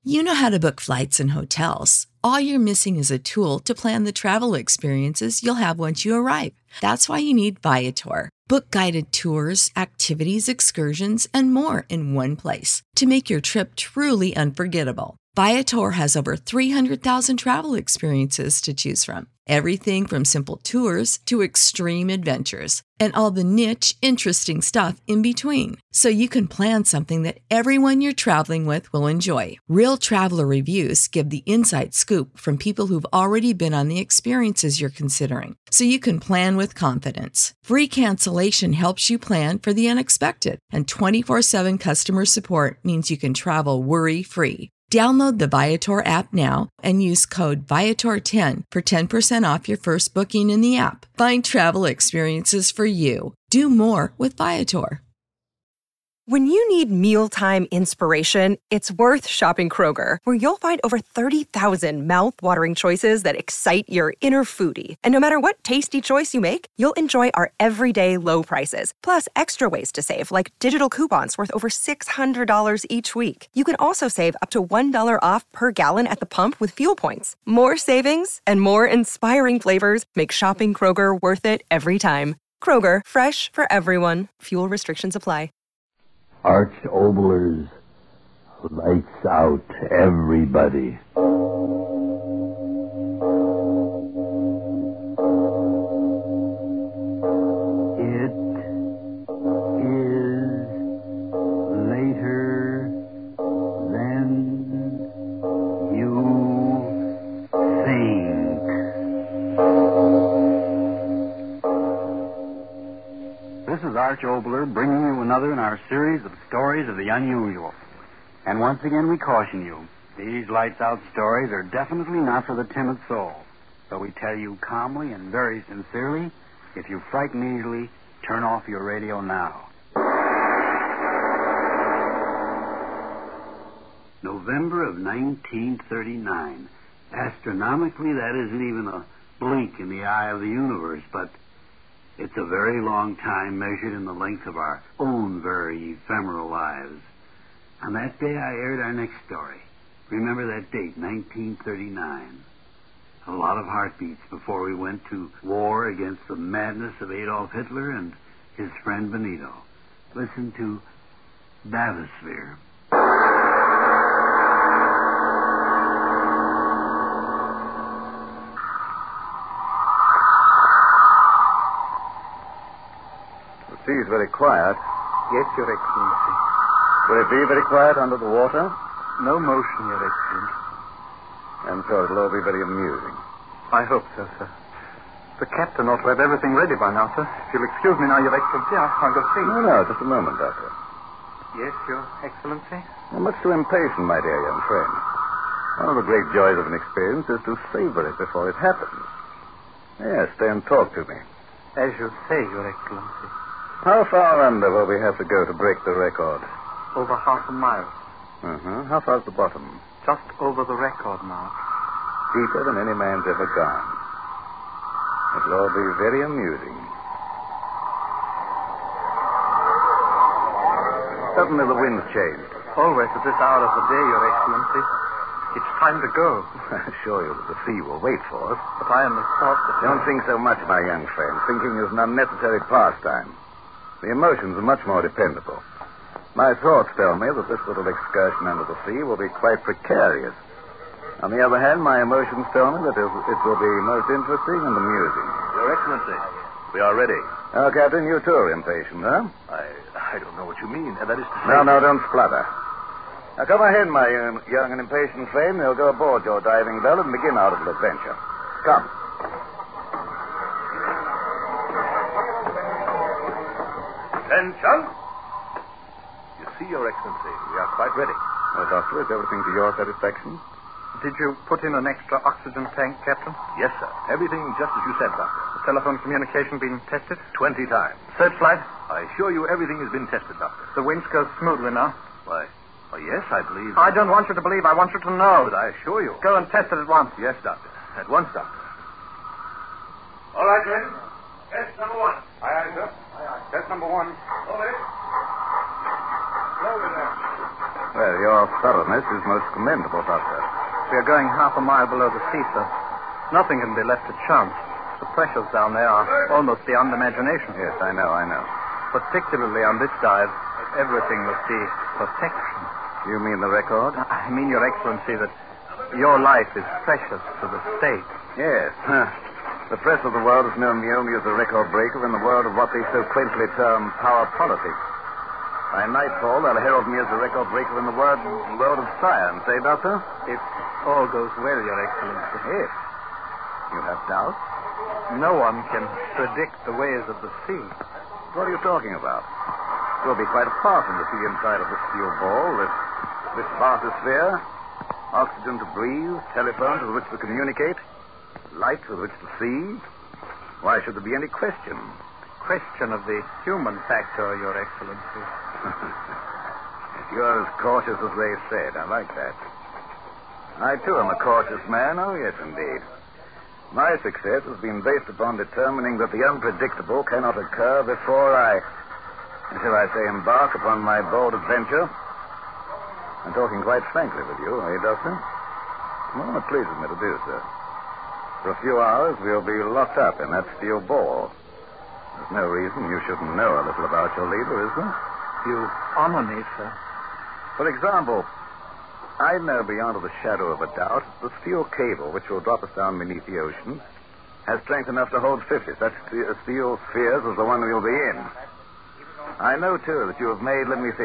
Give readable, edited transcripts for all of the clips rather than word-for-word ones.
You know how to book flights and hotels. All you're missing is a tool to plan the travel experiences you'll have once you arrive. That's why you need Viator. Book guided tours, activities, excursions, and more in one place to make your trip truly unforgettable. Viator has over 300,000 travel experiences to choose from. Everything from simple tours to extreme adventures and all the niche, interesting stuff in between. So you can plan something that everyone you're traveling with will enjoy. Real traveler reviews give the inside scoop from people who've already been on the experiences you're considering. So you can plan with confidence. Free cancellation helps you plan for the unexpected. And 24/7 customer support means you can travel worry-free. Download the Viator app now and use code Viator10 for 10% off your first booking in the app. Find travel experiences for you. Do more with Viator. When you need mealtime inspiration, it's worth shopping Kroger, where you'll find over 30,000 mouth-watering choices that excite your inner foodie. And no matter what tasty choice you make, you'll enjoy our everyday low prices, plus extra ways to save, like digital coupons worth over $600 each week. You can also save up to $1 off per gallon at the pump with fuel points. More savings and more inspiring flavors make shopping Kroger worth it every time. Kroger, fresh for everyone. Fuel restrictions apply. Arch Obler's Lights Out, Everybody. It is later than you think. This is Arch Obler bringing you another in our series of stories of the unusual. And once again we caution you, these lights out stories are definitely not for the timid soul. So we tell you calmly and very sincerely, if you frighten easily, turn off your radio now. November of 1939. Astronomically, that isn't even a blink in the eye of the universe, but it's a very long time measured in the length of our own very ephemeral lives. On that day, I aired our next story. Remember that date, 1939. A lot of heartbeats before we went to war against the madness of Adolf Hitler and his friend Benito. Listen to Bathysphere. The sea is very quiet. Yes, Your Excellency. Will it be very quiet under the water? No motion, Your Excellency. And so it'll all be very amusing. I hope so, sir. The captain ought to have everything ready by now, sir. If you'll excuse me now, Your Excellency, I'll go see. No, just a moment, Doctor. Yes, Your Excellency? You're much too impatient, my dear young friend. One of the great joys of an experience is to savor it before it happens. Yes, stay and talk to me. As you say, Your Excellency. How far under will we have to go to break the record? Over half a mile. How far's the bottom? Just over the record mark. Deeper than any man's ever gone. It'll all be very amusing. Suddenly the wind's changed. Always at this hour of the day, Your Excellency. It's time to go. I assure you that the sea will wait for us. But I only thought that... Don't think so much, my young friend. Thinking is an unnecessary pastime. The emotions are much more dependable. My thoughts tell me that this little excursion under the sea will be quite precarious. On the other hand, my emotions tell me that it will be most interesting and amusing. Your Excellency, we are ready. Oh, Captain, you too are impatient, huh? I don't know what you mean. That is to say... No, don't splutter. Now, come ahead, my young and impatient friend. We'll go aboard your diving bell and begin our little adventure. Come. Attention! You see, Your Excellency, we are quite ready. Well, Doctor, is everything to your satisfaction? Did you put in an extra oxygen tank, Captain? Yes, sir. Everything just as you said, Doctor. The telephone communication been tested? 20 times. Searchlight? I assure you everything has been tested, Doctor. The winch goes smoothly now. Why, yes, I believe... I don't want you to believe. I want you to know. But I assure you... Go and test it at once. Yes, Doctor. At once, Doctor. All right, men. Test number one. Aye, aye, sir. Test number one. Over there. Well, your thoroughness is most commendable, Doctor. We are going half a mile below the sea, sir. Nothing can be left to chance. The pressures down there are almost beyond imagination. Yes, I know. Particularly on this dive, everything must be perfection. You mean the record? I mean, Your Excellency, that your life is precious to the state. Yes. The press of the world has known me only as a record breaker in the world of what they so quaintly term power politics. By nightfall, they'll herald me as a record breaker in the world of science, eh, Doctor? If all goes well, Your Excellency. Yes. You have doubts? No one can predict the ways of the sea. What are you talking about? We'll be quite far from the sea inside of the steel ball, this bathysphere, oxygen to breathe, telephones with which to communicate, light with which to see. Why should there be any question? Question of the human factor, Your Excellency. You're as cautious as they said. I like that. I, too, am a cautious man. Oh, yes, indeed. My success has been based upon determining that the unpredictable cannot occur before I, shall I say, embark upon my bold adventure. I'm talking quite frankly with you, eh, Doctor? Well, it pleases me to do so. For a few hours, we'll be locked up in that steel ball. There's no reason you shouldn't know a little about your leader, is there? You honor me, sir. For example, I know beyond a shadow of a doubt the steel cable which will drop us down beneath the ocean has strength enough to hold 50 such steel spheres as the one we'll be in. I know, too, that you've made 30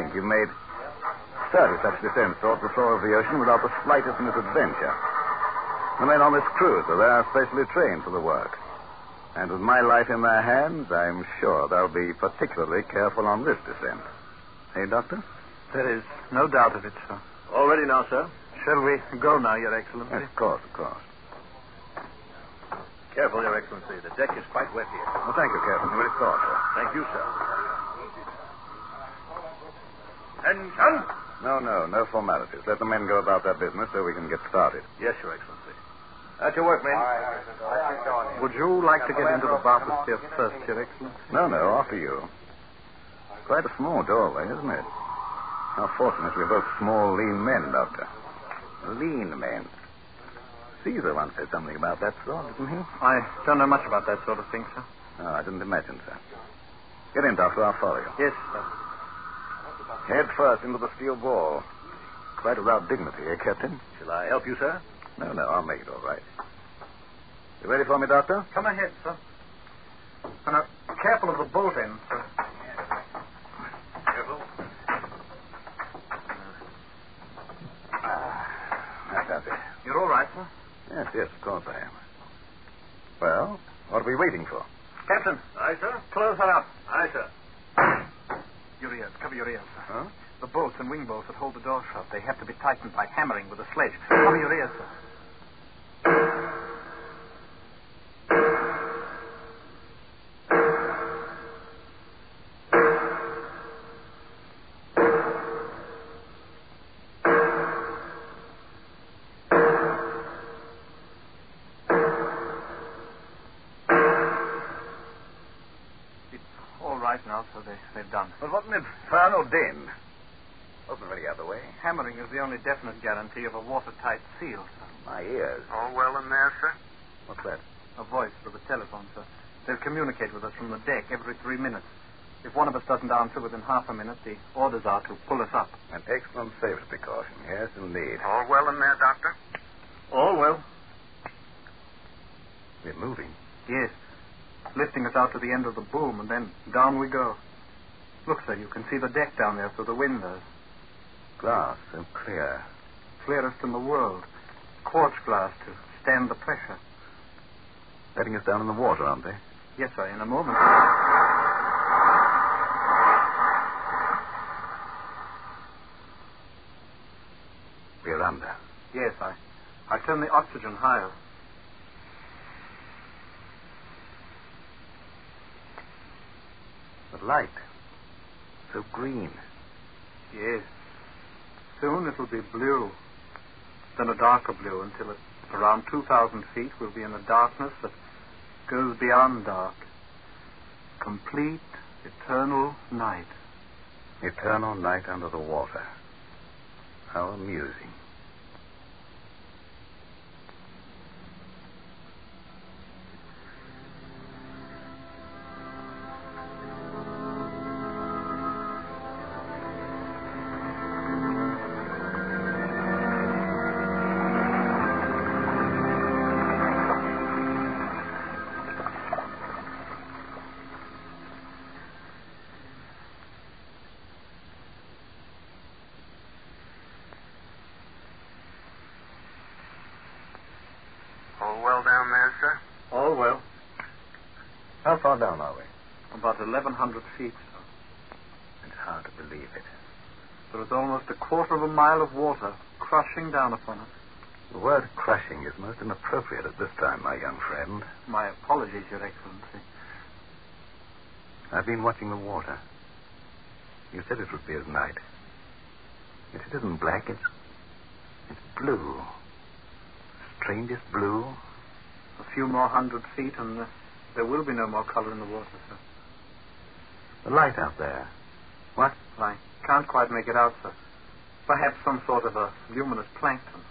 such descents off the floor of the ocean without the slightest misadventure. The men on this cruise are specially trained for the work. And with my life in their hands, I'm sure they'll be particularly careful on this descent. Hey, Doctor? There is no doubt of it, sir. All ready now, sir? Shall we go now, Your Excellency? Yes, of course. Careful, Your Excellency. The deck is quite wet here. Well, thank you, Captain. We'll escort, sir. Thank you, sir. Attention! No formalities. Let the men go about their business so we can get started. Yes, Your Excellency. At your work, men. Would you like to get into the bathysphere first, Your Excellency? No, after you. Quite a small doorway, isn't it? How fortunate we're both small, lean men, Doctor. Lean men. Caesar once said something about that sort, didn't he? I don't know much about that sort of thing, sir. No, I didn't imagine, sir. Get in, Doctor. I'll follow you. Yes, sir. Head first into the steel ball. Quite without dignity, eh, Captain? Shall I help you, sir? No, I'll make it all right. You ready for me, Doctor? Come ahead, sir. And careful of the boat end, sir. Careful. That's it. You're all right, sir? Yes, of course I am. Well, what are we waiting for? Captain. Aye, sir? Close her up. Aye, sir. Your ears. Cover your ears, sir. Huh? The bolts and wing bolts that hold the door shut, they have to be tightened by hammering with a sledge. Cover your ears, sir. Now, so they've done. But what an infernal din. Wasn't really out of the way. Hammering is the only definite guarantee of a watertight seal, sir. My ears. All well in there, sir? What's that? A voice for the telephone, sir. They'll communicate with us from the deck every 3 minutes. If one of us doesn't answer within half a minute, the orders are to pull us up. An excellent safety precaution. Yes, indeed. All well in there, Doctor? All well. We're moving. Yes. Lifting us out to the end of the boom, and then down we go. Look, sir, you can see the deck down there through the windows. Glass, so clear. Clearest in the world. Quartz glass to stand the pressure. Letting us down in the water, aren't they? Yes, sir, in a moment. We're under. Yes, I turn the oxygen higher. The light. So green. Yes. Soon it'll be blue. Then a darker blue until at around 2,000 feet we'll be in a darkness that goes beyond dark. Complete, eternal night. Eternal night under the water. How amusing. All well down there, sir? All well. How far down are we? About 1,100 feet, sir. It's hard to believe it. There is almost a quarter of a mile of water crushing down upon us. The word crushing is most inappropriate at this time, my young friend. My apologies, Your Excellency. I've been watching the water. You said it would be as night. Yet it isn't black, it's blue. Strangest blue. A few more 100 feet and there will be no more color in the water, sir. The light out there. What? I can't quite make it out, sir. Perhaps some sort of a luminous plankton.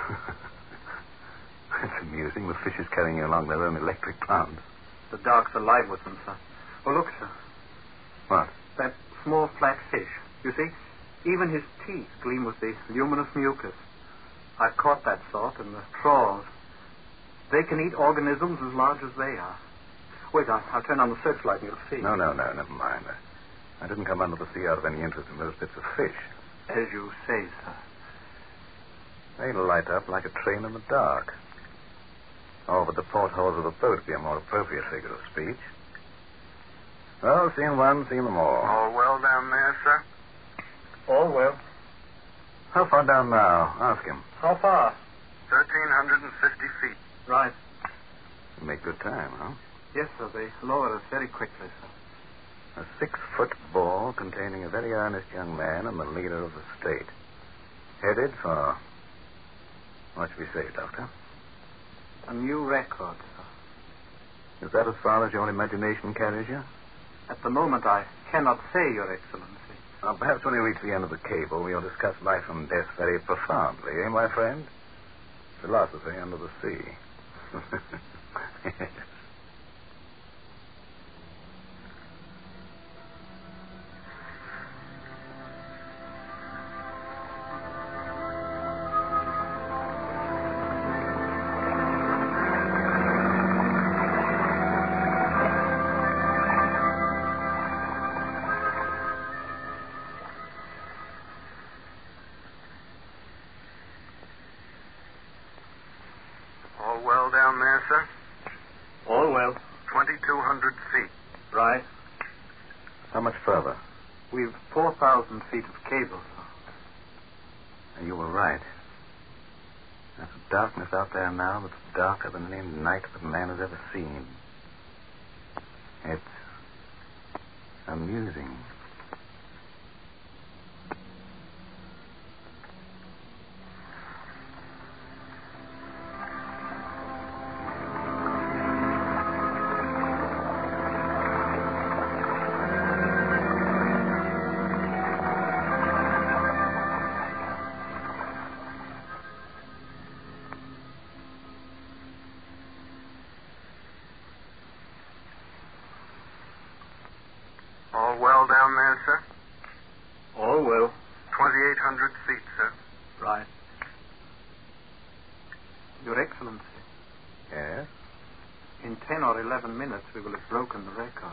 It's amusing. The fishes carrying along their own electric plants. The dark's alive with them, sir. Oh, look, sir. What? That small flat fish. You see, even his teeth gleam with the luminous mucus. I've caught that sort in the trawls. They can eat organisms as large as they are. Wait, I'll turn on the searchlight and you'll see. No, never mind. I didn't come under the sea out of any interest in those bits of fish. As you say, sir. They light up like a train in the dark. Over the portholes of the boat would be a more appropriate figure of speech. Well, seeing one, seeing them all. All well down there, sir? All well. How far down now? Ask him. How far? 1,350 feet. Right. You make good time, huh? Yes, sir. They lowered us very quickly, sir. A 6-foot ball containing a very earnest young man and the leader of the state. Headed for... What should we say, Doctor? A new record, sir. Is that as far as your imagination carries you? At the moment, I cannot say, Your Excellency. Perhaps when we reach the end of the cable, we'll discuss life and death very profoundly, eh, my friend? Philosophy under the sea. Yes. All well down there, sir? All well. 2,200 feet. Right. How much further? We've 4,000 feet of cable, sir. And you were right. There's a darkness out there now that's darker than any night that man has ever seen. It's amusing. All well down there, sir? All well. 2,800 feet, sir. Right. Your Excellency. Yes? In 10 or 11 minutes, we will have broken the record.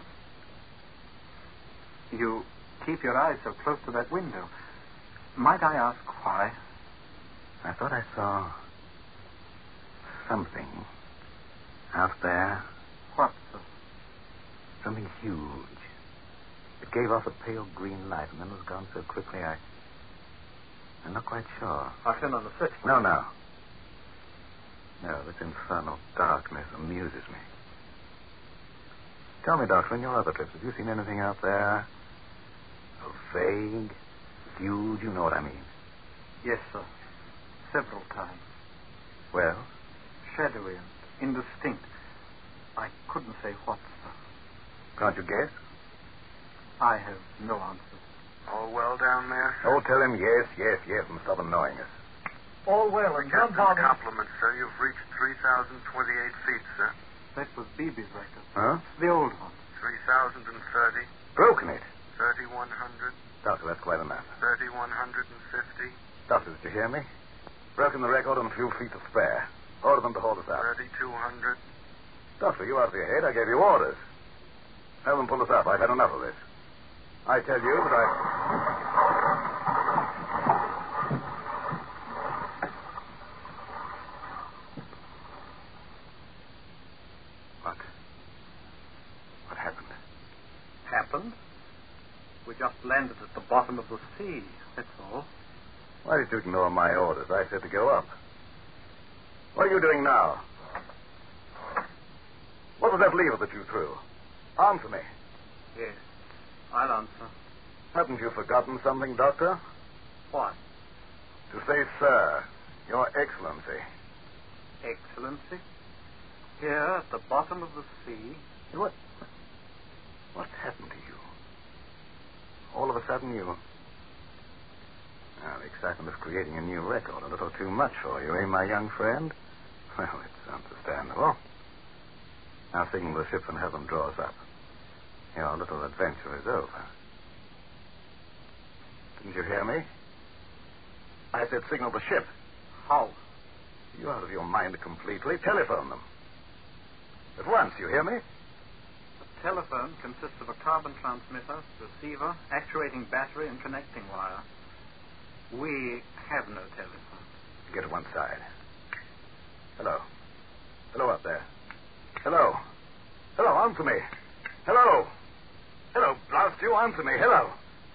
You keep your eyes so close to that window. Might I ask why? I thought I saw something out there. What, sir? Something huge. It gave off a pale green light and then was gone so quickly I'm not quite sure. I'll turn on the switch. No. No, this infernal darkness amuses me. Tell me, Doctor, in your other trips, have you seen anything out there? Oh, vague, huge, you know what I mean. Yes, sir. Several times. Well? Shadowy and indistinct. I couldn't say what, sir. Can't you guess? I have no answer. All well down there? Oh, tell him yes, and stop annoying us. All well, and Captain's compliments, sir. You've reached 3,028 feet, sir. That was Beebe's record. Huh? The old one. 3,030, Broken it. 3,100, Doctor, that's quite enough. 3,150, Doctor, did you hear me? Broken the record on a few feet to spare. Order them to hold us up. 3,200. Doctor, you out of your head. I gave you orders. Have them pull us up. I've had enough of this. I tell you that What happened? Happened? We just landed at the bottom of the sea, that's all. Why did you ignore my orders? I said to go up. What are you doing now? What was that lever that you threw? Answer me. Yes, I'll answer. Haven't you forgotten something, Doctor? What? To say, sir, Your Excellency. Excellency? Here at the bottom of the sea? What happened to you? All of a sudden you... Now, the excitement of creating a new record, a little too much for you, eh, my young friend? Well, it's understandable. Now signal the ship and have them draw us up. Your little adventure is over. Didn't you hear me? I said signal the ship. How? You out of your mind completely. Telephone them. At once, you hear me? The telephone consists of a carbon transmitter, receiver, actuating battery, and connecting wire. We have no telephone. Get to one side. Hello. Hello up there. Hello. Hello, answer me. Hello. Hello, blast you, answer me. Hello.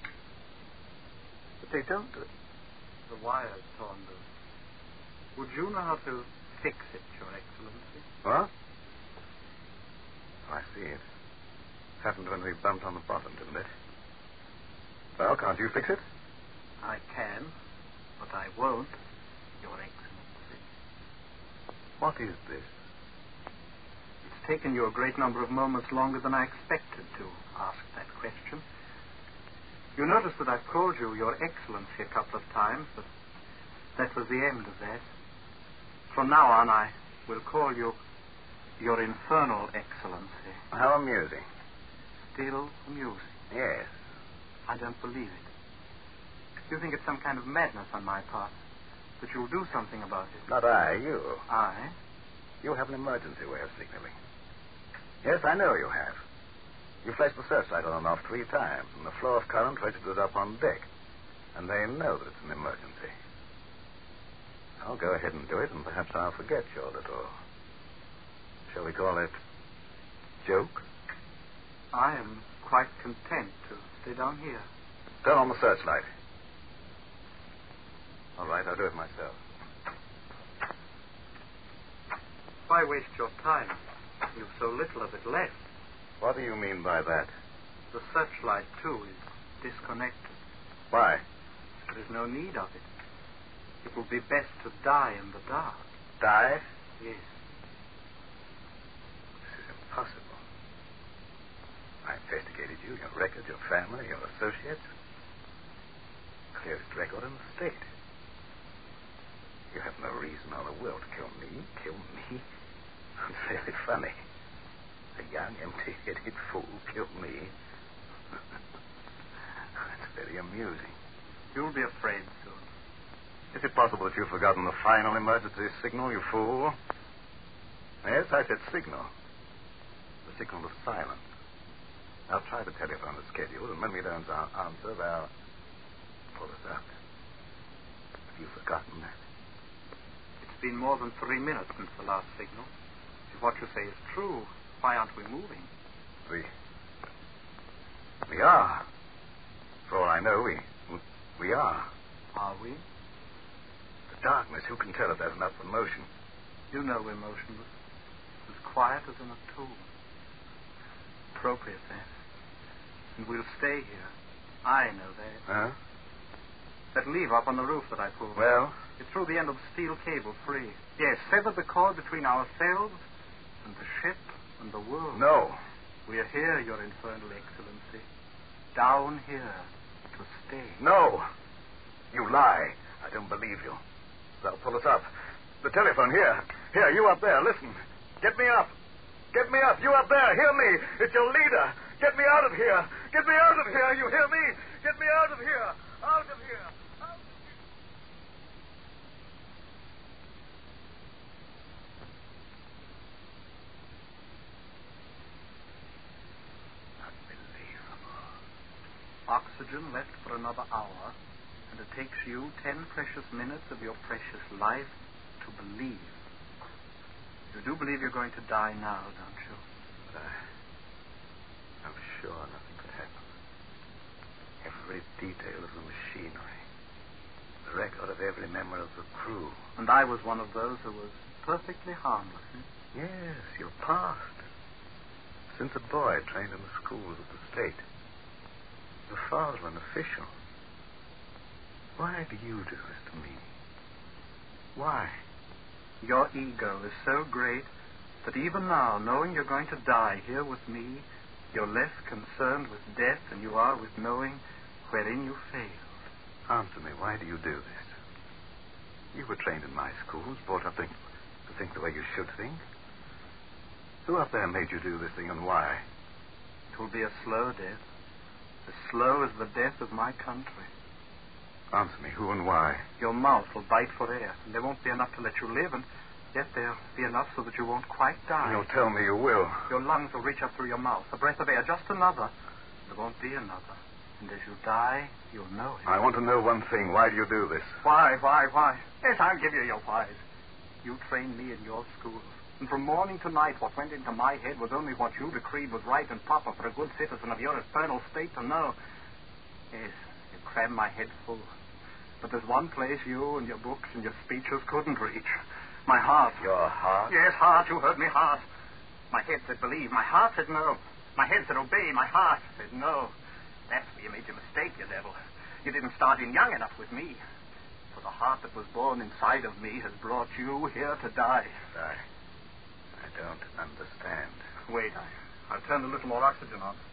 But they don't. The wire's torn loose. Would you know how to fix it, Your Excellency? What? Oh, I see it. Happened when we bumped on the bottom, didn't it? Well, can't you fix it? I can, but I won't, Your Excellency. What is this? It's taken you a great number of moments longer than I expected to ask that question. You notice that I've called you Your Excellency a couple of times, but that was the end of that. From now on, I will call you Your Infernal Excellency. How amusing. Still amusing. Yes. I don't believe it. You think it's some kind of madness on my part, that you'll do something about it. Not I, you. I? You have an emergency way of signaling. Yes, I know you have. You flashed the searchlight on and off 3 times, and the flow of current registers up on deck. And they know that it's an emergency. I'll go ahead and do it, and perhaps I'll forget your little... shall we call it... joke? I am quite content to stay down here. Turn on the searchlight. All right, I'll do it myself. Why waste your time? You've so little of it left. What do you mean by that? The searchlight, too, is disconnected. Why? There is no need of it. It will be best to die in the dark. Die? Yes. This is impossible. I investigated you, your record, your family, your associates. Clearest record in the state. You have no reason or the will to kill me. Kill me? It's very funny. A young, empty-headed fool killed me. That's very amusing. You'll be afraid soon. Is it possible that you've forgotten the final emergency signal, you fool? Yes, I said signal. The signal of silence. I'll try the telephone as scheduled, and when we don't answer, they'll pull us out. Have you forgotten that? It's been more than 3 minutes since the last signal. If what you say is true, why aren't we moving? We are. For all I know, we are. Are we? The darkness, who can tell if there's enough for motion? You know we're motionless. As quiet as in a tomb. Appropriate, that. And we'll stay here. I know that. Huh? That lever up on the roof that I pulled. Well? It threw the end of the steel cable free. Yes, severed the cord between ourselves and the ship and the world. No. We are here, Your Infernal Excellency. Down here. to stay. No. You lie. I don't believe you. They'll pull us up. The telephone, here. Here, you up there, listen. Get me up. Get me up. You up there, hear me. It's your leader. Get me out of here. Get me out of here. You hear me? Get me out of here. Out of here. Out of here. Oxygen left for another hour, and it takes you 10 precious minutes of your precious life to believe. You do believe you're going to die now, don't you? But I'm sure nothing could happen. Every detail of the machinery, the record of every member of the crew. And I was one of those who was perfectly harmless. Yes, your past. Since a boy trained in the schools of the state. Your father an official. Why do you do this to me? Why? Your ego is so great that even now, knowing you're going to die here with me, you're less concerned with death than you are with knowing wherein you failed. Answer me, why do you do this? You were trained in my schools, brought up to think the way you should think. Who up there made you do this thing, and why? It will be a slow death. As slow as the death of my country. Answer me, who and why? Your mouth will bite for air, and there won't be enough to let you live, and yet there'll be enough so that you won't quite die. You'll tell me you will. Your lungs will reach up through your mouth, a breath of air, just another. There won't be another. And as you die, you'll know it. I want to know one thing. Why do you do this? Why? Yes, I'll give you your whys. You trained me in your schools. And from morning to night, what went into my head was only what you decreed was right and proper for a good citizen of your eternal state to know. Yes, you crammed my head full. But there's one place you and your books and your speeches couldn't reach. My heart. Your heart? Yes, heart. You heard me, heart. My head said believe. My heart said no. My head said obey. My heart said no. That's where you made your mistake, you devil. You didn't start in young enough with me. For the heart that was born inside of me has brought you here to die. I don't understand. Wait, I'll turn a little more oxygen on.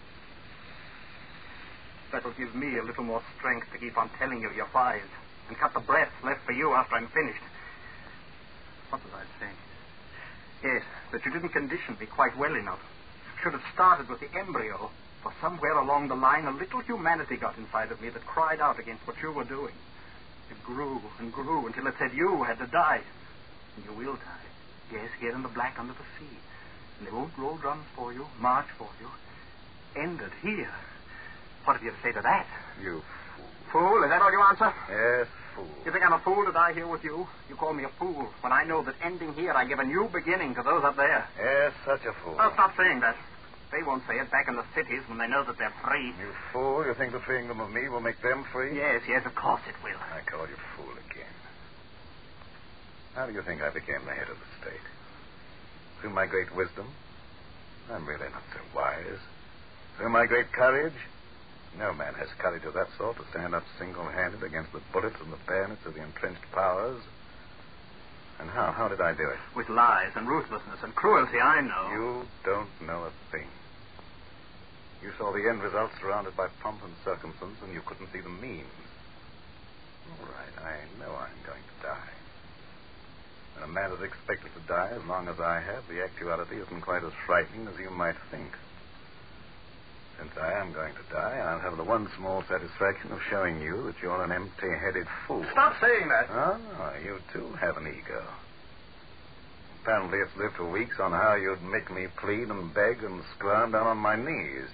That'll give me a little more strength to keep on telling you your whys and cut the breath left for you after I'm finished. What was I saying? Yes, that you didn't condition me quite well enough. Should have started with the embryo, for somewhere along the line a little humanity got inside of me that cried out against what you were doing. It grew and grew until it said you had to die. And you will die. Yes, here in the black under the sea. And they won't roll drums for you, march for you. Ended here. What have you to say to that? You Fool? Is that all you answer? Yes, fool. You think I'm a fool to die here with you? You call me a fool when I know that ending here I give a new beginning to those up there. Yes, such a fool. Oh, stop saying that. They won't say it back in the cities when they know that they're free. You fool. You think the freeing them of me will make them free? Yes, of course it will. I call you fool again. How do you think I became the head of the state? Through my great wisdom? I'm really not so wise. Through my great courage? No man has courage of that sort to stand up single-handed against the bullets and the bayonets of the entrenched powers. And how? How did I do it? With lies and ruthlessness and cruelty, I know. You don't know a thing. You saw the end result surrounded by pomp and circumstance, and you couldn't see the means. All right, I know I'm going to die. When a man is expected to die as long as I have, the actuality isn't quite as frightening as you might think. Since I am going to die, I'll have the one small satisfaction of showing you that you're an empty-headed fool. Stop saying that. Oh, you too have an ego. Apparently it's lived for weeks on how you'd make me plead and beg and squirm down on my knees.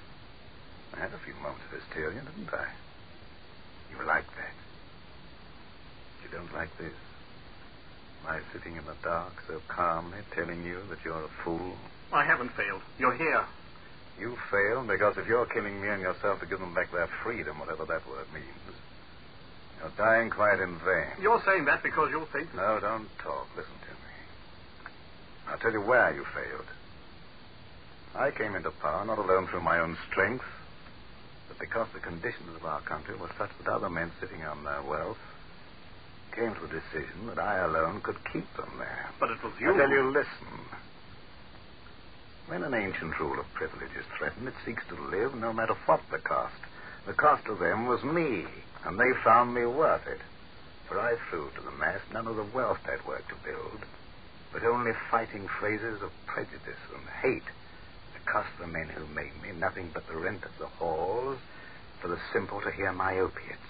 I had a few moments of hysteria, didn't I? You like that. You don't like this. My sitting in the dark so calmly telling you that you're a fool. I haven't failed. You're here. You failed because if you're killing me and yourself to give them back their freedom, whatever that word means, you're dying quite in vain. You're saying that because you think... No, don't talk. Listen to me. I'll tell you where you failed. I came into power not alone through my own strength, but because the conditions of our country were such that other men sitting on their wealth came to the decision that I alone could keep them there. But it was you... I tell you, listen. When an ancient rule of privilege is threatened, it seeks to live no matter what the cost. The cost to them was me, and they found me worth it. For I threw to the mast none of the wealth I'd worked to build, but only fighting phrases of prejudice and hate that cost the men who made me nothing but the rent of the halls for the simple to hear my opiates.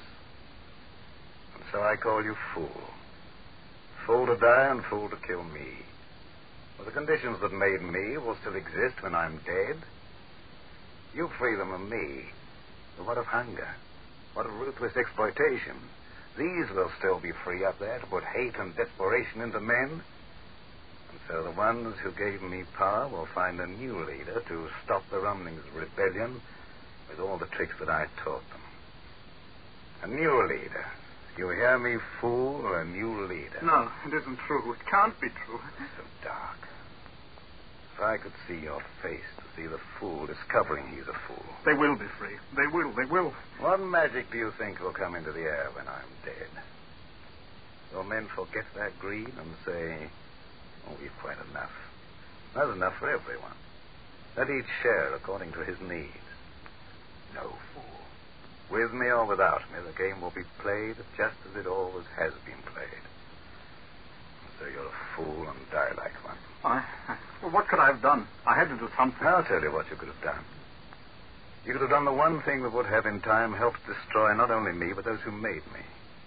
And so I call you fool. Fool to die and fool to kill me. For the conditions that made me will still exist when I'm dead. You free them of me. But what of hunger? What of ruthless exploitation? These will still be free up there to put hate and desperation into men. And so the ones who gave me power will find a new leader to stop the rumblings of rebellion with all the tricks that I taught them. A new leader. You hear me, fool? A new leader. No, it isn't true. It can't be true. It's so dark. If I could see your face, to see the fool discovering he's a fool. They will be free. They will. What magic do you think will come into the air when I'm dead? Will men forget their greed and say, oh, we've quite enough. That's enough for everyone. Let each share according to his needs. No, fool. With me or without me, the game will be played just as it always has been played. So you're a fool and die like one. Well, what could I have done? I had to do something. I'll tell you what you could have done. You could have done the one thing that would have in time helped destroy not only me, but those who made me.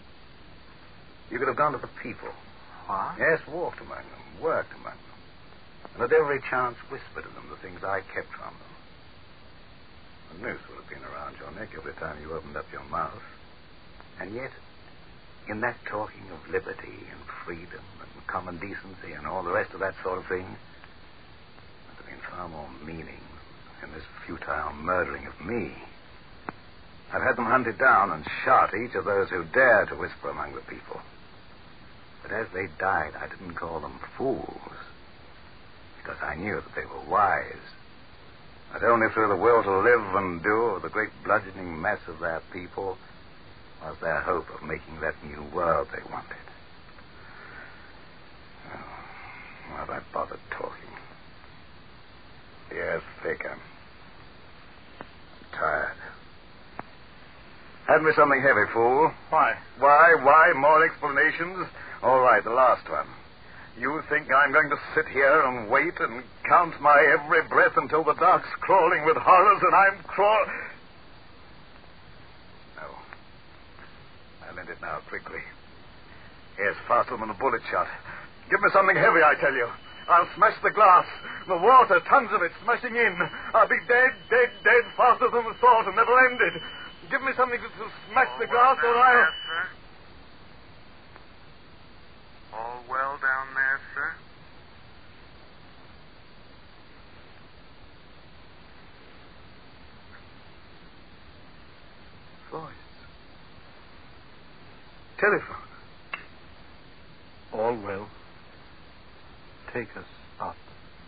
You could have gone to the people. What? Yes, walked among them, worked among them. And at every chance whispered to them the things I kept from them. The noose would have been around your neck every time you opened up your mouth. And yet, in that talking of liberty and freedom and common decency and all the rest of that sort of thing, there's been far more meaning in this futile murdering of me. I've had them hunted down and shot, each of those who dared to whisper among the people. But as they died, I didn't call them fools, because I knew that they were wise. That only through the will to live and do of the great bludgeoning mass of their people was their hope of making that new world they wanted. Oh, why have I bothered talking? The air's thick. I'm tired. Hand me something heavy, fool. Why? Why? More explanations? All right, the last one. You think I'm going to sit here and wait and count my every breath until the dark's crawling with horrors and I'm No. I'll end it now, quickly. Yes, faster than a bullet shot. Give me something heavy, I tell you. I'll smash the glass. The water, tons of it, smashing in. I'll be dead, faster than the sword and never ended. Give me something to smash the glass or I'll... Yes, sir. All well down there, sir? Voice. Telephone. All well. Take us up.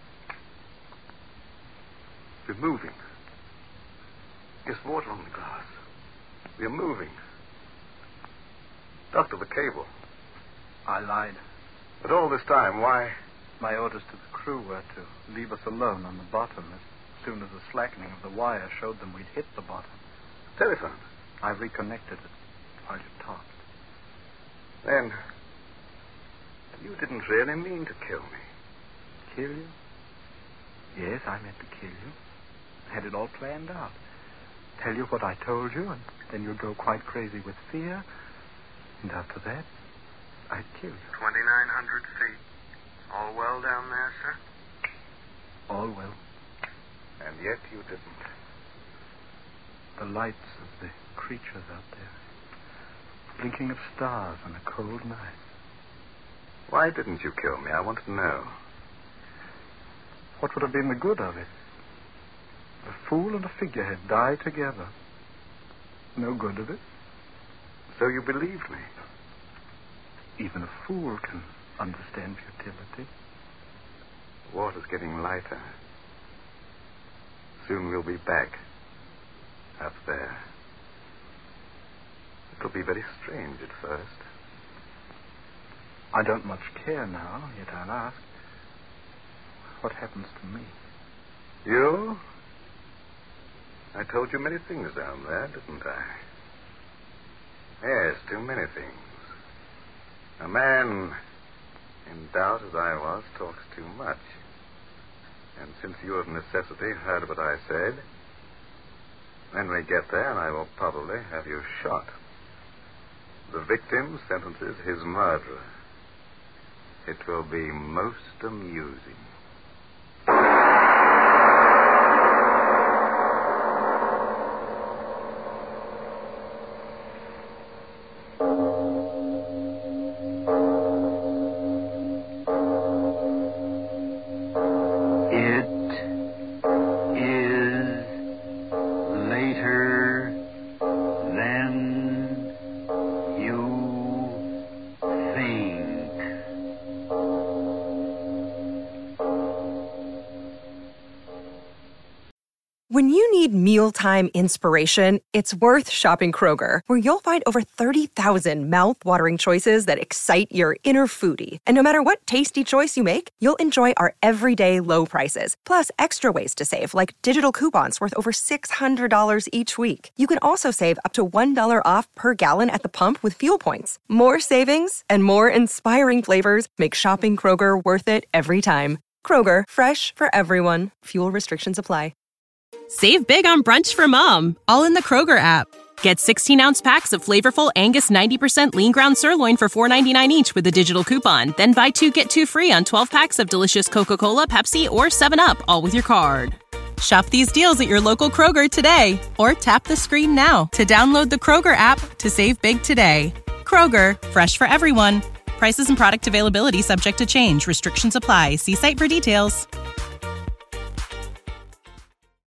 We're moving. There's water on the glass. We're moving. Doctor, the cable. I lied. But all this time, why? My orders to the crew were to leave us alone on the bottom as soon as the slackening of the wire showed them we'd hit the bottom. Telephone. I reconnected it while you talked. Then, you didn't really mean to kill me. Kill you? Yes, I meant to kill you. I had it all planned out. Tell you what I told you, and then you'd go quite crazy with fear. And after that, I'd kill you. 2,900 feet. All well down there, sir? All well. And yet you didn't. The lights of the creatures out there. Blinking of stars on a cold night. Why didn't you kill me? I want to know. What would have been the good of it? A fool and a figurehead die together. No good of it. So you believed me? Even a fool can understand futility. The water's getting lighter. Soon we'll be back. Up there. It'll be very strange at first. I don't much care now, yet I'll ask. What happens to me? You? I told you many things down there, didn't I? Yes, too many things. A man in doubt as I was talks too much. And since you of necessity heard what I said, when we get there, I will probably have you shot. The victim sentences his murderer. It will be most amusing. When you need mealtime inspiration, it's worth shopping Kroger, where you'll find over 30,000 mouth-watering choices that excite your inner foodie. And no matter what tasty choice you make, you'll enjoy our everyday low prices, plus extra ways to save, like digital coupons worth over $600 each week. You can also save up to $1 off per gallon at the pump with fuel points. More savings and more inspiring flavors make shopping Kroger worth it every time. Kroger, fresh for everyone. Fuel restrictions apply. Save big on brunch for mom, all in the Kroger app. Get 16-ounce packs of flavorful Angus 90% lean ground sirloin for $4.99 each with a digital coupon. Then buy 2, get 2 free on 12 packs of delicious Coca-Cola, Pepsi, or 7-Up, all with your card. Shop these deals at your local Kroger today, or tap the screen now to download the Kroger app to save big today. Kroger, fresh for everyone. Prices and product availability subject to change. Restrictions apply. See site for details.